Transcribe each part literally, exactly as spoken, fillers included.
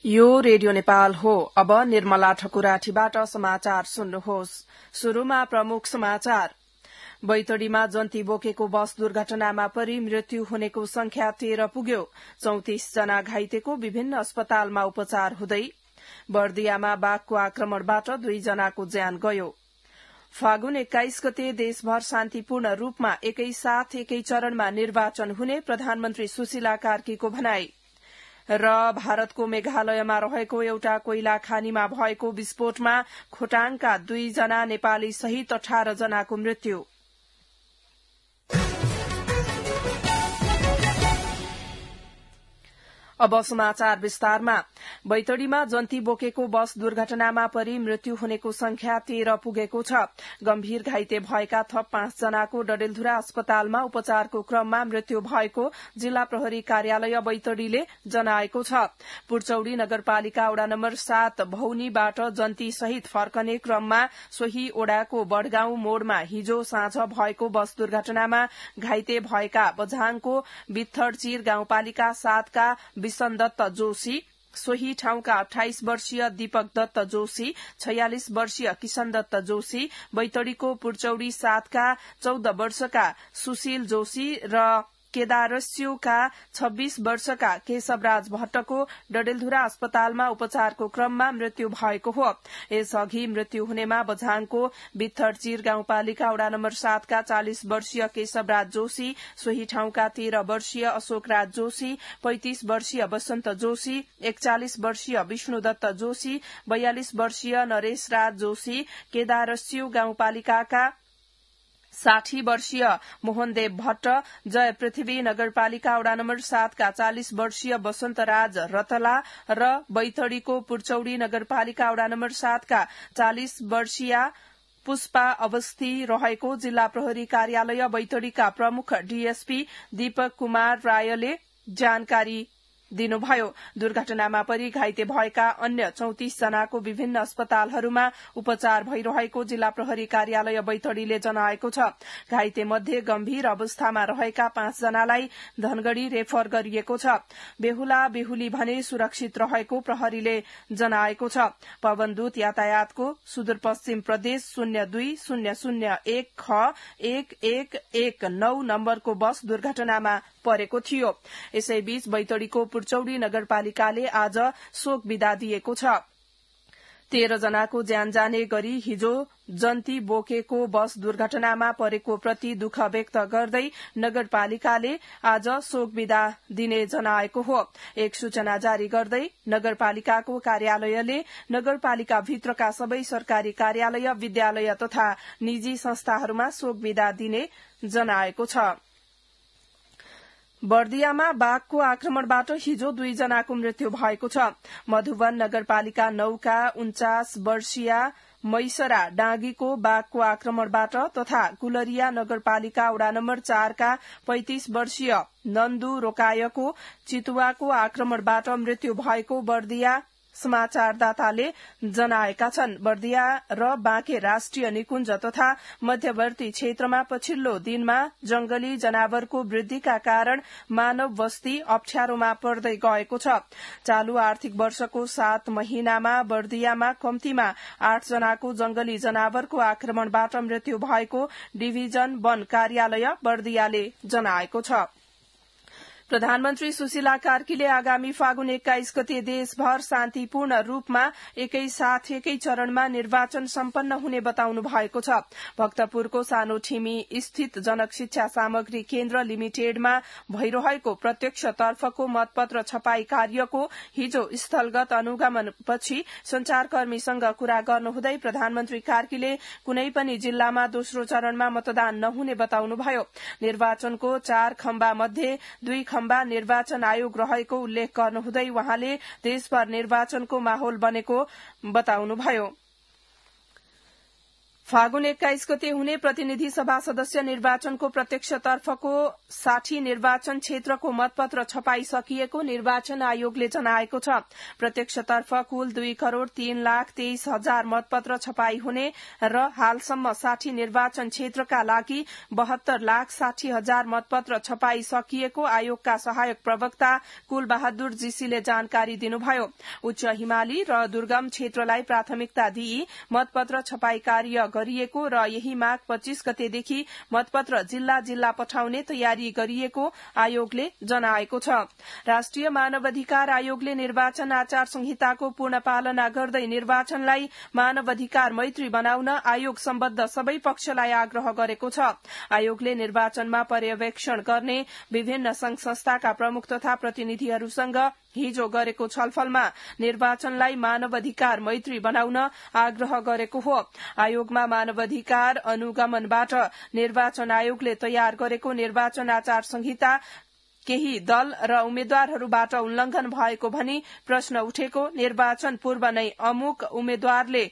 यो रेडियो नेपाल हो। अब निर्मला ठकुराठीबाट समाचार सुन्नुहोस्। शुरूमा प्रमुख समाचार। बैतडीमा जन्ती बोकेको बस दुर्घटनामा परि मृत्यु हुनेको संख्या तेह्र पुग्यो। चौतिस जना घाइतेको विभिन्न अस्पतालमा उपचार हुँदै। बर्दियामा बाघको आक्रमणबाट दुई जनाको ज्यान गयो। फागुन एक्काइस गते देशभर शान्तिपूर्ण रूपमा एकैसाथ एकै चरणमा निर्वाचन हुने प्रधानमन्त्री सुशीला कार्कीको भनाई। र भारतको मेघालयमा रहेको एउटा कोइला खानीमा भएको विस्फोटमा खोटाङका दुईजना नेपाली सहित अठार जनाको मृत्यु। अब समाचार विस्तारमा। बैतडीमा जन्ती बोकेको बस दुर्घटनामा परि मृत्यु हुनेको संख्या तेह्र पुगेको छ। गम्भीर घाइते भएका थप पाँच जनाको डडेलधुरा अस्पतालमा उपचारको क्रममा मृत्यु भएको जिल्ला प्रहरी कार्यालय बैतडीले जनाएको छ। पुर्चौडी नगरपालिका वडा नम्बर सात भौनीबाट जन्ती सहित फर्कने क्रममा सोही ओडाको बडगाउँ मोड़मा हिजो साँझ भएको बस दुर्घटनामा घाइते भएका बझाङको बित्थडचिर गाउँपालिका सातका विसन दत्त जोशी, सोही ठाउँका अठाइस वर्षीय दीपक दत्त जोशी, छयालिस वर्षीय किशन दत्त जोशी, बैतडीको पुर्चौडी सातका चौध वर्षका सुशील जोशी र केदारस्युका छब्बीस वर्षका केशवराज भट्टको डडेलधुरा अस्पतालमा उपचारको क्रममा मृत्यु भएको हो। यसअघि मृत्यु हुनेमा बझाङको बित्थडचिर गाउँपालिका वडा नम्बर सातका चालिस वर्षीय केशवराज जोशी, सोही ठाउँका तेह्र वर्षीय अशोकराज जोशी, पैंतिस वर्षीय वसन्त जोशी, एकचालिस वर्षीय विष्णुदत्त जोशी, बयालिस वर्षीय नरेशराज जोशी, केदारस्यु गाउँपालिकाका साठी वर्षीय मोहनदेव भट्ट, जय पृथ्वी नगरपालिका वडा नम्बर सातका चालिस वर्षीय वसन्तराज रतला र बैतडीको पुर्चौडी नगरपालिका वडा नम्बर सातका चालिस वर्षीय पुष्पा अवस्थी रहेको जिल्ला प्रहरी कार्यालय बैतडीका प्रमुख डीएसपी दीपक कुमार रायले जानकारी दिनुभयो। दुर्घटनामा परि घाइते भएका अन्य चौतिस जनाको विभिन्न अस्पतालहरूमा उपचार भइरहेको जिल्ला प्रहरी कार्यालय बैतडीले जनाएको छ। घाइते मध्ये गम्भीर अवस्थामा रहेका पाँच जनालाई धनगढ़ी रेफर गरिएको छ। बेहुला बेहुली भने सुरक्षित रहेको प्रहरीले जनाएको छ। पवनदूत यातायातको सुदूरपश्चिम प्रदेश शून्य दुई शून्य शून्य एक ख एक एक एक नौ नम्बरको बस दुर्घटनामा परेको थियो। यसैबीच बैतडीको पुर्चौडी नगरपालिकाले आज शोक विदा दिएको छ। तेह्र जनाको ज्यान जाने गरी हिजो जन्ती बोकेको बस दुर्घटनामा परेको प्रति दुःख व्यक्त गर्दै नगरपालिकाले आज शोक विदा दिने जनाएको हो। एक सूचना जारी गर्दै नगरपालिकाको कार्यालयले नगरपालिका भित्रका सबै सरकारी कार्यालय, विद्यालय तथा निजी संस्थाहरूमा शोक विदा दिने जनाएको छ। बर्दियामा बाघको आक्रमणबाट हिजो दुई जनाको मृत्यु भएको छ। मधुवन नगरपालिका नौका उन्चास वर्षीय मैसरा डाँगीको बाघको आक्रमणबाट तथा गुलरिया नगरपालिका वडा नम्बर चारका पैंतिस वर्षीय नन्दु रोकायको चितुवाको आक्रमणबाट मृत्यु भएको बर्दिया समाचारदाताले जनाएका छन्। बर्दिया र बाँके राष्ट्रिय निकुञ्ज तथा मध्यवर्ती क्षेत्रमा पछिल्लो दिनमा जंगली जनावरको वृद्धिका कारण मानव बस्ती अप्ठ्यारोमा पर्दै गएको छ। चालू आर्थिक वर्षको सात महिनामा बर्दियामा कम्तीमा आठ जनाको जंगली जनावरको आक्रमणबाट मृत्यु भएको डिभिजन वन कार्यालय बर्दियाले जनाएको छ। प्रधानमन्त्री सुशीला कार्कीले आगामी फागुन एक्काइस गते देशभर शान्तिपूर्ण रूपमा एकैसाथ एकै चरणमा निर्वाचन सम्पन्न हुने बताउनु भएको छ। भक्तपुरको सानो ठिमी स्थित जनक शिक्षा सामग्री केन्द्र लिमिटेडमा भइरहेको प्रत्यक्ष तर्फको मतपत्र छपाई कार्यको हिजो स्थलगत अनुगमनपछि संचारकर्मीसँग कुरा गर्नुहुँदै प्रधानमन्त्री कार्कीले कुनै पनि जिल्लामा दोस्रो चरणमा मतदान नहुने बताउनुभयो। निर्वाचनको चार खम्बा मध्ये दुई खम्बा निर्वाचन आयोग रहेको उल्लेख गर्नुहुँदै वहाँले देशभर निर्वाचनको माहौल बनेको बताउनुभयो। फागुन एक्काइस गते हुने प्रतिनिधि सभा सदस्य निर्वाचनको प्रत्यक्षतर्फको साठी निर्वाचन क्षेत्रको मतपत्र छपाई सकिएको निर्वाचन आयोगले जनाएको छ। प्रत्यक्षतर्फ कुल दुई करोड़ तीन लाख तेइस हजार मतपत्र छपाई हुने र हालसम्म साठी निर्वाचन क्षेत्रका लागि बहत्तर लाख साठी हजार मतपत्र छपाई सकिएको आयोगका सहायक प्रवक्ता कुल बहादुर जीसीले जानकारी दिनुभयो। उच्च हिमाली र दुर्गम क्षेत्रलाई प्राथमिकता दिई मतपत्र छपाई कार्य गरिएको र यही माघ पच्चीस गतेदेखि मतपत्र जिल्ला जिल्ला पठाउने तयारी गरिएको आयोगले जनाएको छ। राष्ट्रिय मानवाधिकार आयोगले निर्वाचन आचार संहिताको पूर्ण पालना गर्दै निर्वाचनलाई मानवाधिकार मैत्री बनाउन आयोग सम्बद्ध सबै पक्षलाई आग्रह गरेको छ। आयोगले निर्वाचनमा पर्यवेक्षण गर्ने विभिन्न संघ संस्थाका प्रमुख तथा प्रतिनिधिहरूसँग हिजो गरेको छलफलमा निर्वाचनलाई मानवाधिकार मैत्री बनाउन आग्रह गरेको हो। आयोगमा मानवाधिकार अनुगमनबाट निर्वाचन आयोगले तयार गरेको निर्वाचन आचार संहिता केही दल र उम्मेद्वारहरूबाट उल्लंघन भएको भनी प्रश्न उठेको, निर्वाचन पूर्व नै अमुक उम्मेद्वारले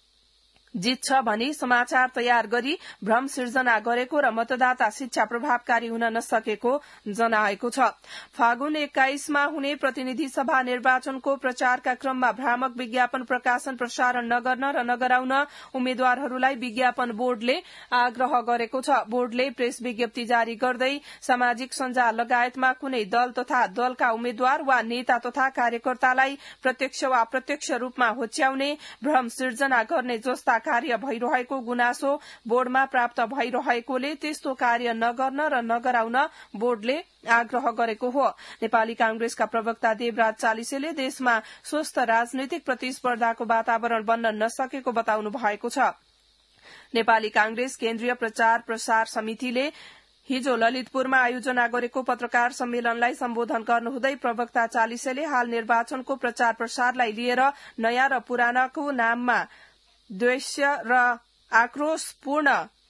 जित्छ भनी समाचार तयार गरी भ्रम सिर्जना गरेको र मतदाता शिक्षा प्रभावकारी हुन नसकेको जनाएको छ। फागुन एक्काइसमा हुने प्रतिनिधि सभा निर्वाचनको प्रचारका क्रममा भ्रामक विज्ञापन प्रकाशन प्रसारण नगर्न र नगराउन उम्मेद्वारहरूलाई विज्ञापन बोर्डले आग्रह गरेको छ। बोर्डले प्रेस विज्ञप्ति जारी गर्दै सामाजिक सञ्जाल लगायतमा कुनै दल तथा दलका उम्मेद्वार वा नेता तथा कार्यकर्तालाई प्रत्यक्ष वा अप्रत्यक्ष रूपमा होच्याउने, भ्रम सिर्जना गर्ने जस्ता कार्य भइरहेको गुनासो बोर्डमा प्राप्त भइरहेकोले त्यस्तो कार्य नगर्न र नगराउन बोर्डले आग्रह गरेको हो। नेपाली कांग्रेसका प्रवक्ता देवराज चालिसेले देशमा स्वस्थ राजनैतिक प्रतिस्पर्धाको वातावरण बन्न नसकेको बताउनु भएको छ। नेपाली कांग्रेस केन्द्रीय प्रचार प्रसार समितिले हिजो ललितपुरमा आयोजना गरेको पत्रकार सम्मेलनलाई सम्बोधन गर्नुहुँदै प्रवक्ता चालिसेले हाल निर्वाचनको प्रचार प्रसारलाई लिएर नयाँ र पुरानाको नाममा द्वेष्य र आक्रोशपूर्ण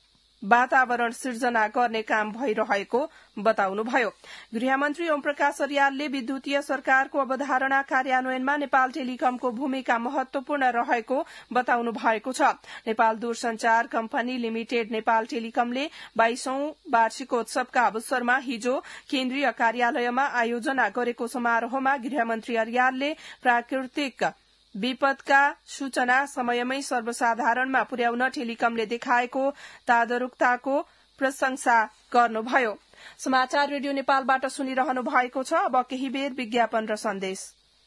वातावरण सिर्जना गर्ने काम भइरहेको बताउनुभयो। गृहमन्त्री ओमप्रकाश अर्यालले विद्युतीय सरकारको अवधारणा कार्यान्वयनमा नेपाल टेलिकमको भूमिका महत्वपूर्ण रहेको बताउनु भएको छ। नेपाल दूरसञ्चार कम्पनी लिमिटेड नेपाल टेलिकमले बाइसौं वार्षिकोत्सवका अवसरमा हिजो केन्द्रीय कार्यालयमा आयोजना गरेको समारोहमा गृहमन्त्री अर्यालले प्राकृतिक विपदका सूचना समयमै सर्वसाधारणमा पुर्याउन टेलिकमले देखाएको तादरुकताको प्रशंसा गर्नुभयो। समाचार रेडियो नेपालबाट सुनिरहनु भएको छ। अब केही बेर विज्ञापन र सन्देश।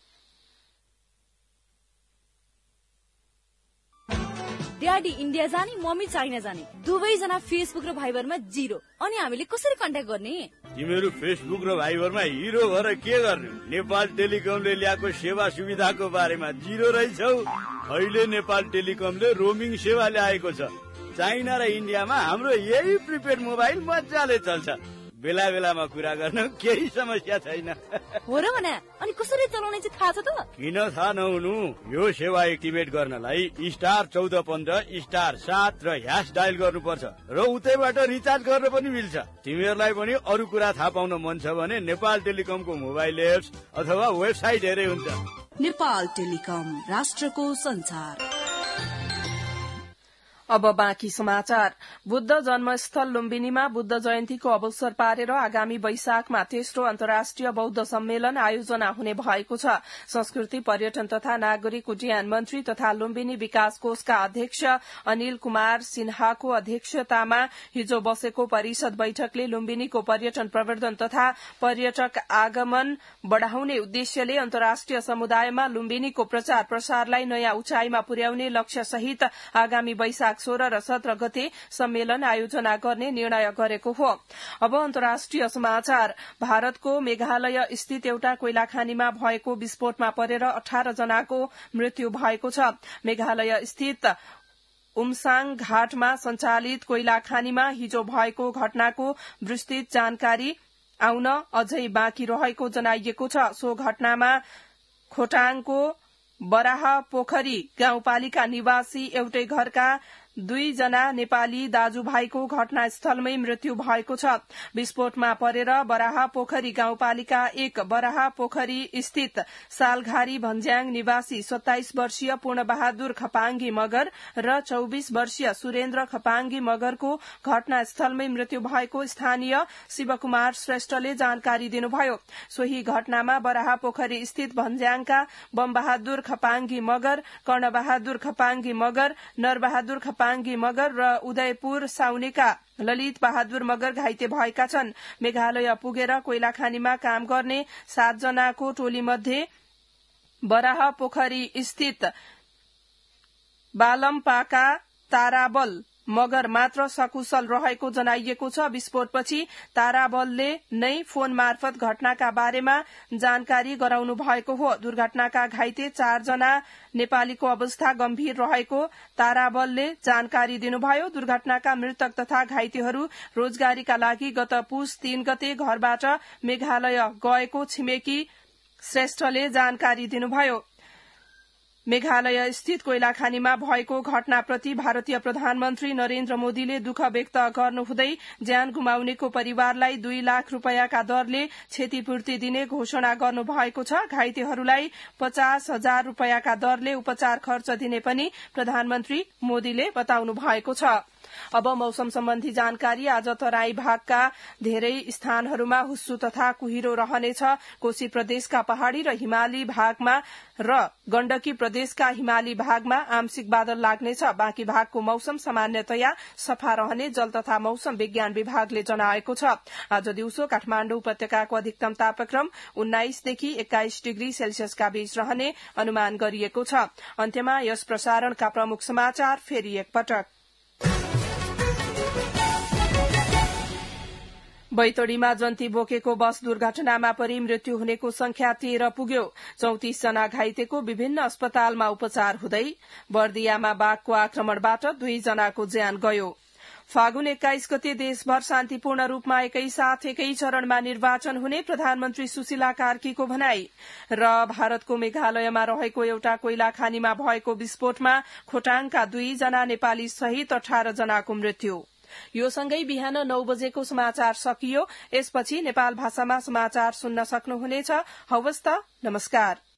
ड्याडी इन्डिया जाने, मम्मी चाइना जाने, दुवैजना फेसबुक र भाइबरमा जिरो। अनि हामीले कसरी कन्ट्याक्ट गर्ने? तिमीहरू फेसबुक र भाइबरमा हिरो भएर के गर्ने? नेपाल टेलिकमले ल्याएको सेवा सुविधाको बारेमा जिरो रहेछौ। अहिले नेपाल टेलिकमले रोमिङ सेवा ल्याएको छ। चाइना र इन्डियामा हाम्रो यही प्रिपेड मोबाइल मजाले चल्छ। बेला बेलामा कुरा गर्न केही समस्या छैन। हो र भने अनि कसरी चलाउने चाहिँ थाहा छ त? किन थाहा नहुनु? यो सेवा एक्टिभेट गर्नलाई स्टार चौध पन्ध्र स्टार सात र ह्यास डायल गर्नुपर्छ र उतैबाट रिचार्ज गर्न पनि मिल्छ। तिमीहरूलाई पनि अरू कुरा थाहा पाउन मन छ भने नेपाल टेलिकमको मोबाइल एप्स अथवा वेबसाइट हेरे हुन्छ। नेपाल टेलिकम, राष्ट्रको संचार। अब बाँकी समाचार। बुद्ध जन्मस्थल लुम्बिनीमा बुद्ध जयन्तीको अवसर पारेर आगामी वैशाखमा तेस्रो अन्तर्राष्ट्रिय बौद्ध सम्मेलन आयोजना हुने भएको छ। संस्कृति पर्यटन तथा नागरिक उड्डयन मन्त्री तथा लुम्बिनी विकास कोषका अध्यक्ष अनिल कुमार सिन्हाको अध्यक्षतामा हिजो बसेको परिषद बैठकले लुम्बिनीको पर्यटन प्रवर्धन तथा पर्यटक आगमन बढ़ाउने उद्देश्यले अन्तर्राष्ट्रिय समुदायमा लुम्बिनीको प्रचार प्रसारलाई नयाँ उचाइमा पुर्याउने लक्ष्य सहित आगामी वैशाख सोह्र र सत्र गते सम्मेलन आयोजना गर्ने निर्णय गरेको हो। अब अन्तर्राष्ट्रिय समाचार। भारतको मेघालय स्थित एउटा कोइला खानीमा भएको विस्फोटमा परेर अठार जनाको मृत्यु भएको छ। मेघालय स्थित उमसाङ घाटमा सञ्चालित कोइला खानीमा हिजो भएको घटनाको विस्तृत जानकारी आउन अझै बाँकी रहेको जनाइएको छ। सो घटनामा खोटाङको बराह पोखरी गाउँपालिका निवासी एउटै घरका दुईजना नेपाली दाजुभाइको घटनास्थलमै मृत्यु भएको छ। विस्फोटमा परेर बराहा पोखरी गाउँपालिका एक बराहा पोखरी स्थित सालघारी भन्ज्याङ निवासी सत्ताइस वर्षीय पूर्णबहादुर खपाङ्गी मगर र चौबिस वर्षीय सुरेन्द्र खपाङ्गी मगरको घटनास्थलमै मृत्यु भएको स्थानीय शिवकुमार श्रेष्ठले जानकारी दिनुभयो। सोही घटनामा बराहा पोखरी स्थित भन्ज्याङका बमबहादुर खपाङ्गी मगर, कर्णबहादुर खपाङ्गी मगर, नरबहादुर खपाङ्गी मगर र उदयपुर साउनेका ललित बहादुर मगर घाइते भएका छन्। मेघालय पुगेर कोइला खानीमा काम गर्ने सातजनाको टोलीमध्ये बराह पोखरी स्थित बालमपाका ताराबल मगर मात्र सकुशल रहेको जनाइएको छ। विस्फोटपछि ताराबलले नै फोन मार्फत घटनाका बारेमा जानकारी गराउनु भएको हो। दुर्घटनाका घाइते चारजना नेपालीको अवस्था गम्भीर रहेको ताराबलले जानकारी दिनुभयो। दुर्घटनाका मृतक तथा घाइतेहरू रोजगारीका लागि गत पुस तीन गते घरबाट मेघालय गएको छिमेकी श्रेष्ठले जानकारी दिनुभयो। मेघालय स्थित कोइला खानीमा भएको घटनाप्रति भारतीय प्रधानमन्त्री नरेन्द्र मोदीले दुःख व्यक्त गर्नुहुँदै ज्यान गुमाउनेको परिवारलाई दुई लाख रूपियाँका दरले क्षतिपूर्ति दिने घोषणा गर्नुभएको छ। घाइतेहरूलाई पचास हजार रूपियाँका दरले उपचार खर्च दिने पनि प्रधानमन्त्री मोदीले बताउनु भएको छ। अब मौसम सम्बन्धी जानकारी। आज तराई भागका धेरै स्थानहरूमा हुस्सु तथा कुहिरो रहनेछ। कोशी प्रदेशका पहाड़ी र हिमाली भागमा र गण्डकी प्रदेशका हिमाली भागमा आंशिक बादल लाग्नेछ। बाँकी भागको मौसम सामान्यतया सफा रहने जल तथा मौसम विज्ञान विभागले जनाएको छ। आज दिउँसो काठमाण्डु उपत्यकाको अधिकतम तापक्रम उन्नाइसदेखि एक्काइस डिग्री सेल्सियसका बीच रहने अनुमान गरिएको छ। अन्त्यमा यस प्रसारणका प्रमुख समाचार फेरि एकपटक। बैतडीमा जन्ती बोकेको बस दुर्घटनामा परि मृत्यु हुनेको संख्या तेह्र पुग्यो। चौतिस जना घाइतेको विभिन्न अस्पतालमा उपचार हुँदै। बर्दियामा बाघको आक्रमणबाट दुईजनाको ज्यान गयो। फागुन एक्काइस गते देशभर शान्तिपूर्ण रूपमा एकैसाथ एकै चरणमा निर्वाचन हुने प्रधानमन्त्री सुशीला कार्कीको भनाई। र भारतको मेघालयमा रहेको एउटा कोइला खानीमा भएको विस्फोटमा खोटाङका दुईजना नेपाली सहित अठार जनाको मृत्यु। यो सँगै बिहान नौ बजेको समाचार सकियो। यसपछि नेपाल भाषामा समाचार सुन्न सक्नुहुनेछ। हवस् त, नमस्कार।